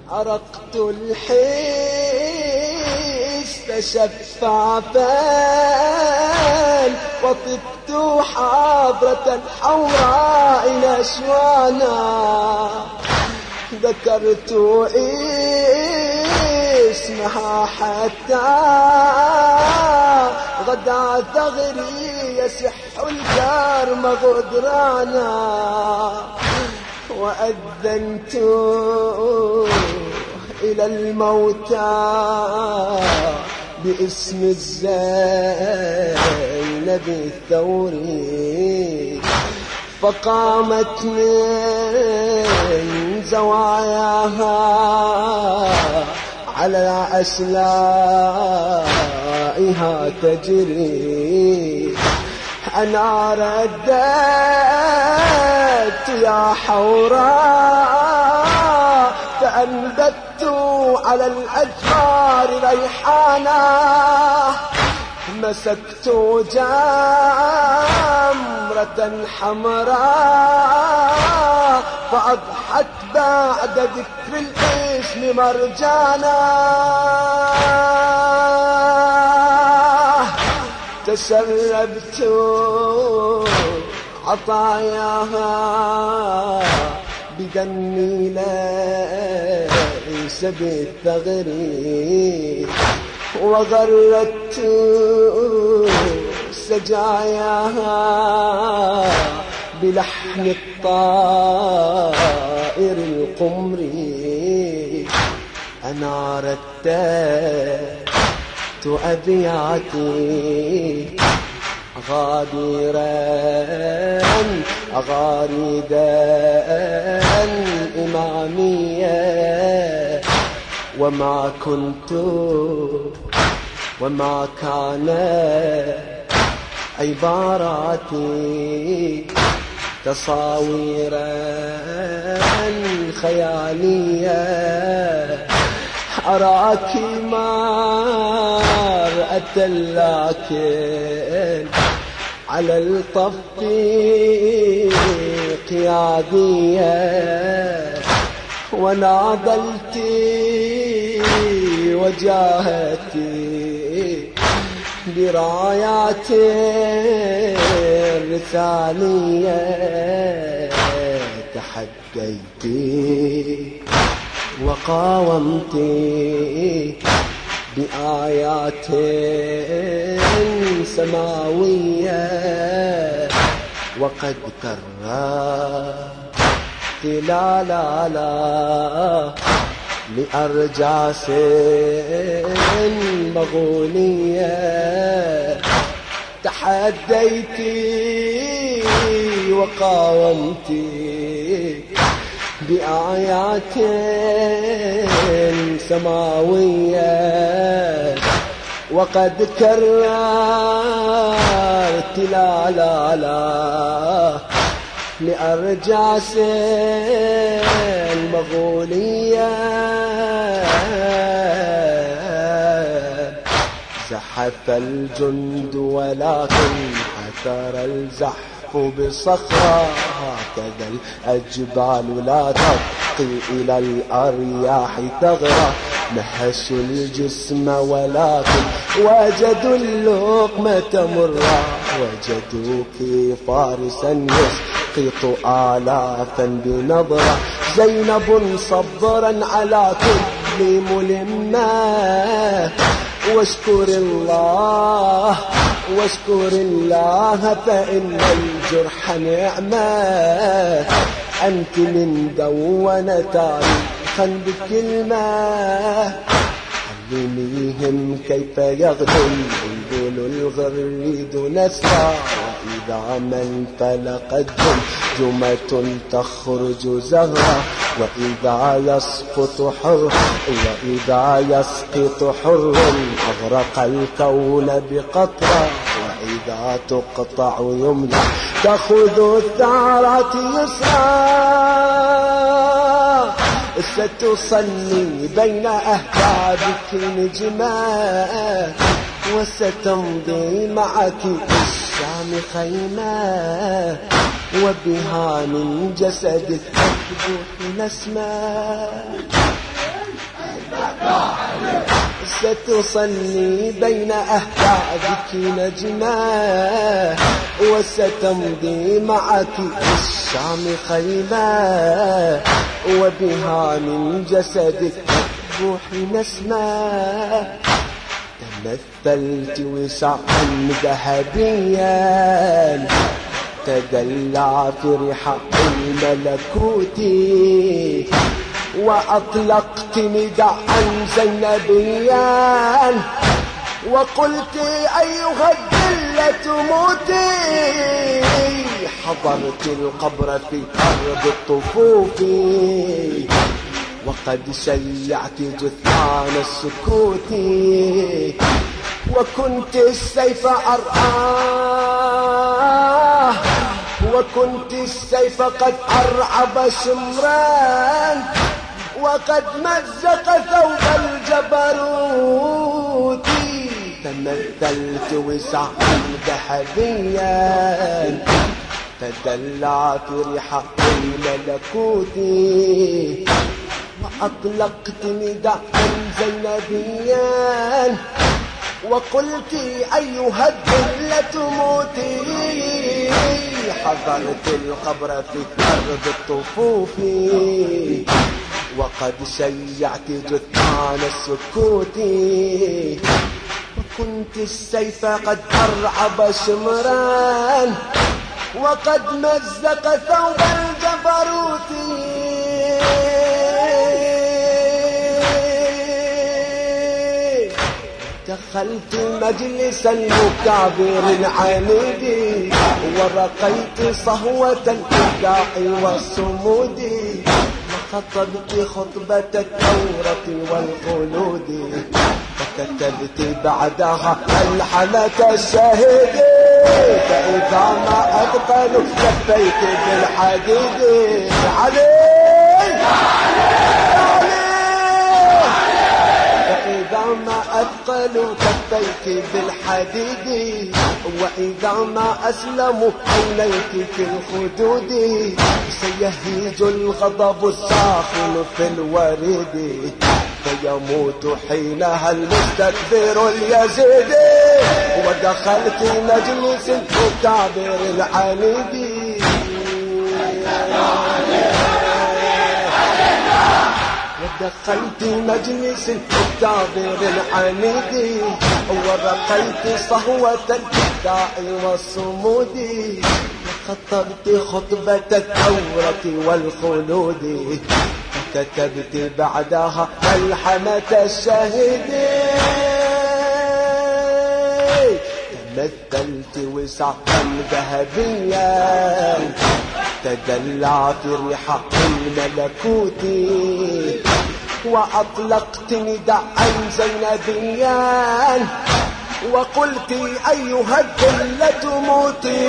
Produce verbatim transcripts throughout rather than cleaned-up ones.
أرقت الحس تشفع فان وطبت حاضرة الحوراء نشوانا ذكرت اسمها حتى غدا ثغري يسح الكرم غدرانا وأذنت إلى الموتى باسم الزينب الثوري فقامت من زواياها على أسلائها تجري أنا رددت يا حوراء فأنبت على الأجفار ريحانا مسكت جمرة حمراء فأضحت بعد ذكر الاسم مرجانا تسربت عطاياها بدمي ليس بالثغر وغردت سجاياها بلحن الطائر القمري أنا رددت أبياتي غادرا غاردا إمامية وما كنت وما كان عباراتي تصاويرا خيالية أراك مرأة لكن على الطف قيادية وناضلتي وجاهدتي برايات الرسالية تحديتي وقاومتي بآيات سماوية وقد كررت لا لا لا لأرجاس مغولية تحديتي وقاومتي بآيات سماوية وقد كررت لا لا لا لأرجاس المغولية زحف الجند ولكن حثر الزحف بصخرة هكذا الأجبال لا تبقي إلى الأرياح تغرى نهشوا الجسم ولكن وجدوا اللقمة مرة وجدوك فارسا يسقط آلافا بنظرة زينب صبرا على كل ملمة واشكر الله واشكر الله فإن الجرح نعمة أنت من دون تاريخا بكلمة علميهم كيف يغدو البلبل الغريد نسرا وإذا ما انفلقت جمجمة تخرج زهرا وإذا يسقط حر وإذا يسقط حر أغرق الكون بقطرة وإذا تقطع يمنى تأخذ الثارات يسرا ستصلي بين أهدابك نجما وستمضي معك الشام خيمة وبها من جسدك تكبح نسمة ستصلي بين أهدافك نجمة وستمضي معك الشام خيمة وبها من جسدك روح نسمة تمثلت وسعا ذهبيا تدلى في رحاب الملكوت وأطلقت نداء زينبيا وقلت أيها الذلة موتي حضرت القبر في أرض الطفوف وقد شيعت جثمان السكوت وكنت السيف أرعاه وكنت السيف قد أرعب شمران وقد مزق ثوب الجبروت تمثلت وسعا ذهبيا تدلى في رحاب الملكوت وأطلقت نداء زينبيا وقلت أيها الذلة موتي حضرت القبر في أرض الطفوف وقد شيعت جثمان السكوت وكنت السيف قد أرعب شمران وقد مزق ثوب الجبروت دخلت مجلس المكابر العنيد ورقيت صهوة الإبداع والصمود وخطبت خطبة الثورة والخلود وكتبت بعدها ملحمة الشهيد فإذا ما أثقل كفيت بالحديد علي فإذا ما أثقل كفيت بالحديد وإذا ما أسلم عينيك في الخدود سيهيج الغضب الساخن في الوريد فيموت حينها المستكبر اليزيد ودخلت مجلس المكابر العنيد ودخلت مجلس المكابر العنيد ورقيت صهوة الإبداع والصمود وخطبت خطبة الثورة والخلود وكتبت بعدها ملحمة الشهيد تمثلت وسعا ذهبيا تدلى في رحاب الملكوت وأطلقت نداء زينبيا وقلت أيها الذلة موتي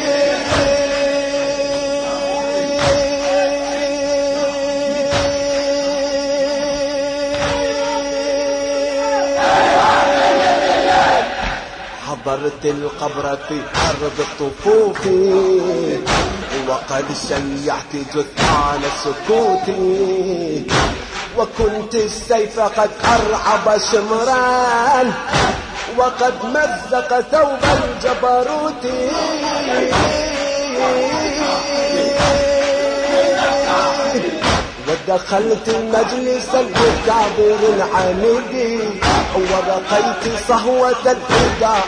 حضرت القبر في أرض الطفوف وقد شيعت جثمان السكوت وكنت السيف قد أرعب شمران وقد مزق ثوب الجبروت ودخلت مجلس المكابر العنيد ورقيت صهوة الإبداع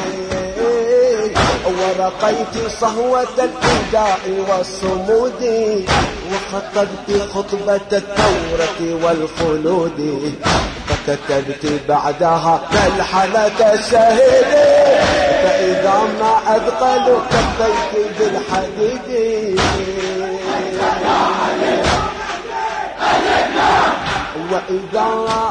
ورقيت صهوة الإبداع والصمود وخطبت خطبة الثورة والخلود فكتبت بعدها ملحمة الشهيد فإذا ما أثقل كفيت بالحديد وإذا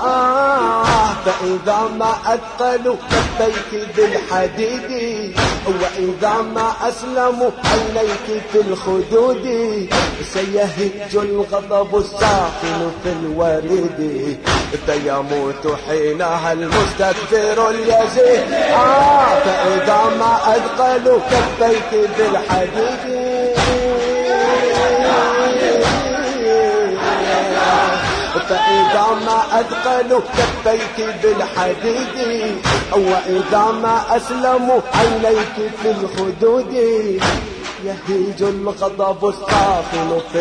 فإذا ما أثقل كفيت بالحديد وإذا ما أسلم عينيك في الخدود سيهج الغضب الساخن في الوريد فيموت حينها المستكبر اليزيد آه فإذا ما أثقل كفيت بالحديد فإذا ما أثقلوا كفيك بالحديد وإذا ما أسلموا عينيك في الخدود يهيج الغضب الساخن في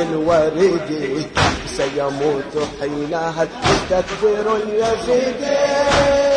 الوريد سيموت حينها المستكبر اليزيد